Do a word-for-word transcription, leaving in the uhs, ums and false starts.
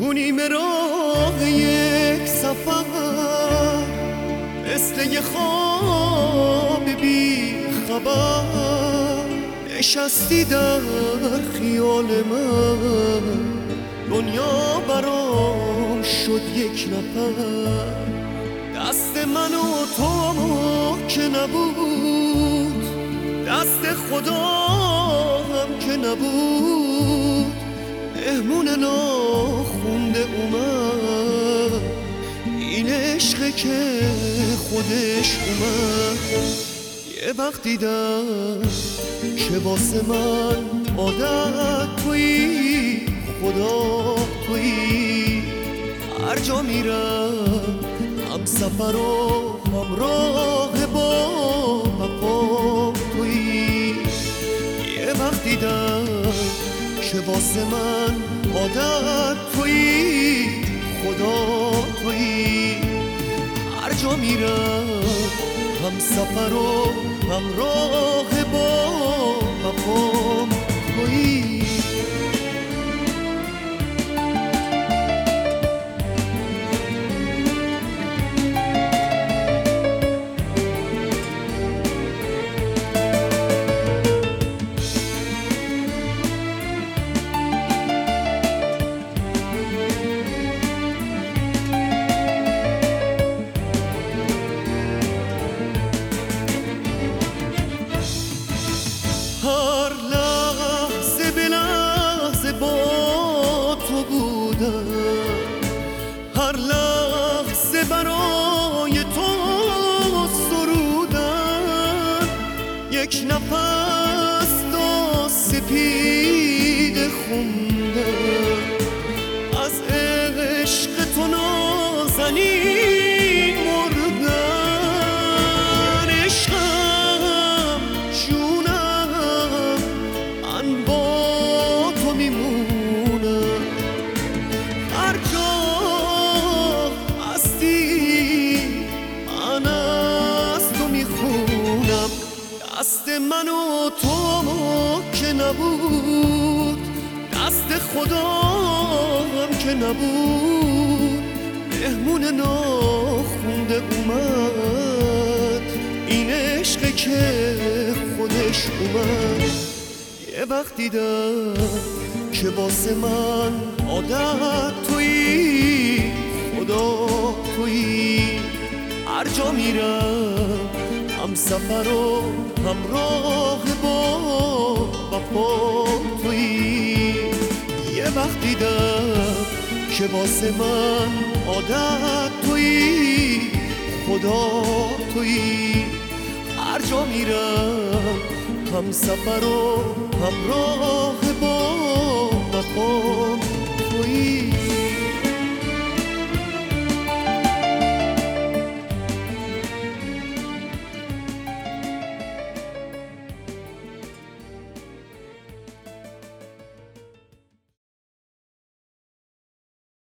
تو نیمه راه یک سفر مثل یه خواب بی خبر نشستی در خیال من، دنیا برام شد یک نفر. دست من و تو که نبود، دست خدا هم که نبود، مهمون ناخونده اومد، این عشقه که خودش اومد. یه وقت دیدم که واسه من عادت تویی، خدا تویی، هر جا میرم هم سفر و همراه با وفا تویی. یه وقت دیدم که واسه من عادت تویی، خدا تویی، هر جا میرم هم سفر و همراه با وفا تویی. هر لحظه به لحظه با تو بودم، هر لحظه برای تو سرودم. یک نفس تا سپید خوندم، از عشق تو نازنین مردم. عشقم جونم من با تو میمونم، هر جا هستی من از تو میخونم. دست من و تو که نبود، دست خدا هم که نبود، مهمون ناخونده اومد، این عشقه که خودش اومد. یه وقت دیدم که واسه من عادت تویی، خدا تویی، هر جا میرم هم سفر و همراه با وفا تویی. یه وقت دیدم که واسه من عادت تویی، خدا تویی، هر جا میرم هم سفر و همراه با وفا تویی.